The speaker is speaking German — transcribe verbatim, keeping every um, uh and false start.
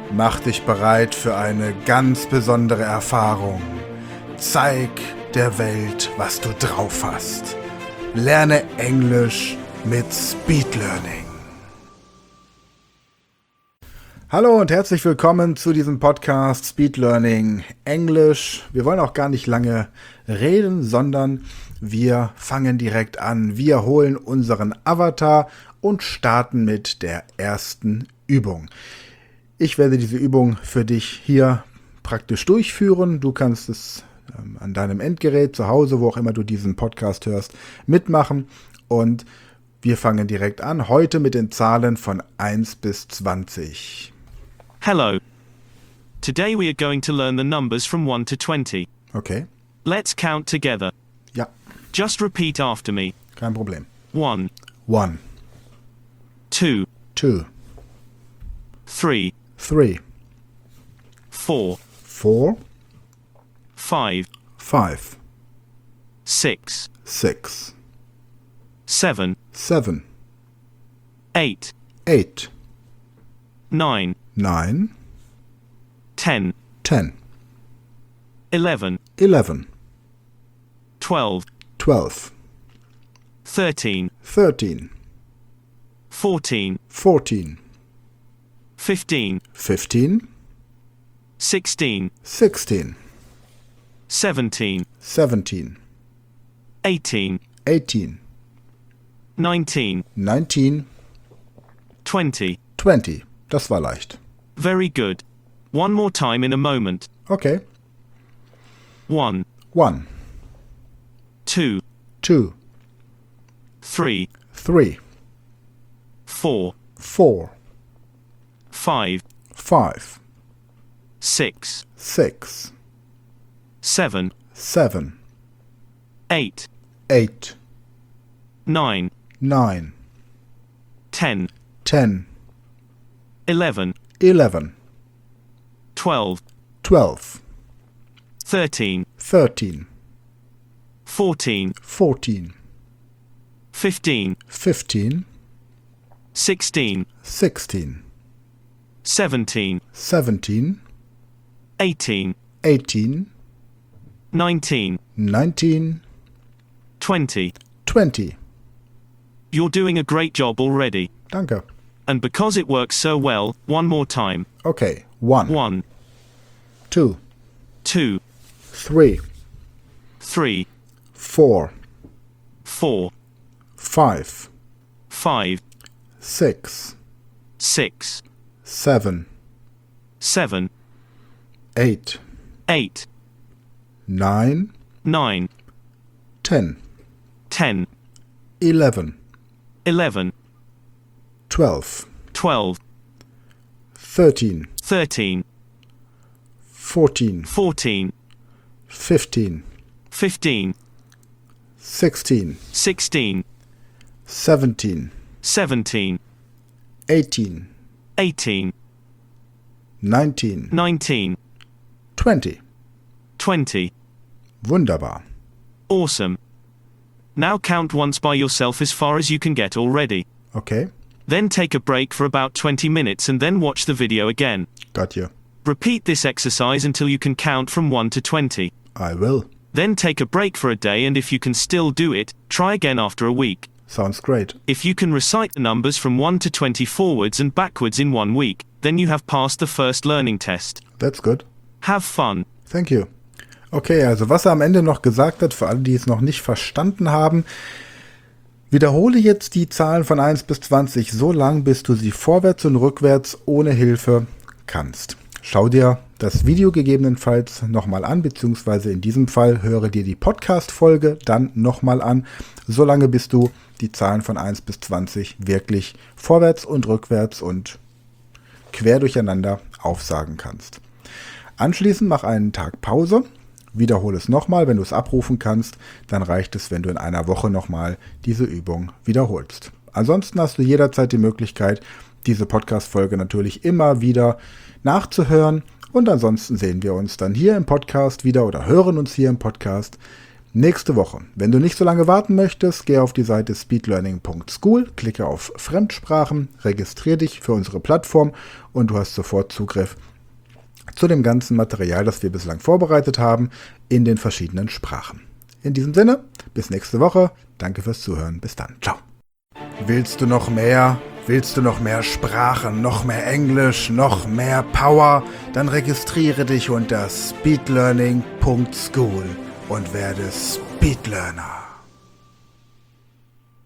Mach dich bereit für eine ganz besondere Erfahrung. Zeig der Welt, was du drauf hast. Lerne Englisch mit Speed Learning. Hallo und herzlich willkommen zu diesem Podcast Speed Learning Englisch. Wir wollen auch gar nicht lange reden, sondern wir fangen direkt an. Wir holen unseren Avatar und starten mit der ersten Übung. Ich werde diese Übung für dich hier praktisch durchführen. Du kannst es ähm, an deinem Endgerät, zu Hause, wo auch immer du diesen Podcast hörst, mitmachen. Und wir fangen direkt an, heute mit den Zahlen von eins bis zwanzig. Hello. Today we are going to learn the numbers from one to twenty. Okay. Let's count together. Ja. Just repeat after me. Kein Problem. One. One. Two. Two. Three. Three. Four. Four. Five. Five. Six. Six. Seven. Seven. Eight. Eight. Nine. Nine. Ten. Ten. Eleven. Eleven. Twelve. Twelve. Thirteen. Thirteen. Fourteen. Fourteen. Fifteen. Fifteen. Sixteen. Sixteen. Seventeen. Seventeen. Eighteen. Eighteen. Nineteen. Nineteen. Twenty. Twenty. Das war leicht. Very good. One more time in a moment. Okay. One. One. Two. Two. Three. Three. Four. Four. Five. Five. Six. Six. Seven. Seven. Eight. Eight. Nine. Nine. Ten. Ten. Eleven. Eleven. Twelve. Twelve. Thirteen. Thirteen. Fourteen. Fourteen. Fifteen. Fifteen. Sixteen. Sixteen. Seventeen. Seventeen. Eighteen. Eighteen. Nineteen. Nineteen. Twenty. Twenty. You're doing a great job already. Danke. And because it works so well, one more time. Okay. One. One. Two. Two. Three. Three. Four. Four. Five. Five. Six. Six. Seven. Seven. Eight. Eight. Nine. Nine. Ten. Ten. Eleven. Eleven. Twelve. Twelve. Thirteen. Thirteen. Fourteen. Fourteen. Fifteen. Fifteen. Sixteen. Sixteen. Seventeen. Seventeen. Eighteen. Eighteen. Nineteen. Nineteen. Twenty. Twenty. Wunderbar. Awesome. Now count once by yourself as far as you can get already. Okay. Then take a break for about twenty minutes and then watch the video again. Got you. Repeat this exercise until you can count from one to twenty. I will. Then take a break for a day, and if you can still do it, try again after a week. Sounds great. If you can recite the numbers from one to twenty forwards and backwards in one week, then you have passed the first learning test. That's good. Have fun. Thank you. Okay, also was er am Ende noch gesagt hat, für alle, die es noch nicht verstanden haben: Wiederhole jetzt die Zahlen von eins bis zwanzig so lang, bis du sie vorwärts und rückwärts ohne Hilfe kannst. Schau dir das Video gegebenenfalls nochmal an, beziehungsweise in diesem Fall höre dir die Podcast-Folge dann nochmal an, solange bis du die Zahlen von eins bis zwanzig wirklich vorwärts und rückwärts und quer durcheinander aufsagen kannst. Anschließend mach einen Tag Pause, wiederhole es nochmal. Wenn du es abrufen kannst, dann reicht es, wenn du in einer Woche nochmal diese Übung wiederholst. Ansonsten hast du jederzeit die Möglichkeit, diese Podcast-Folge natürlich immer wieder nachzuhören. Und ansonsten sehen wir uns dann hier im Podcast wieder oder hören uns hier im Podcast nächste Woche. Wenn du nicht so lange warten möchtest, geh auf die Seite speedlearning punkt school, klicke auf Fremdsprachen, registriere dich für unsere Plattform und du hast sofort Zugriff zu dem ganzen Material, das wir bislang vorbereitet haben, in den verschiedenen Sprachen. In diesem Sinne, bis nächste Woche. Danke fürs Zuhören. Bis dann. Ciao. Willst du noch mehr? Willst du noch mehr Sprachen, noch mehr Englisch, noch mehr Power? Dann registriere dich unter speedlearning punkt school und werde Speedlearner.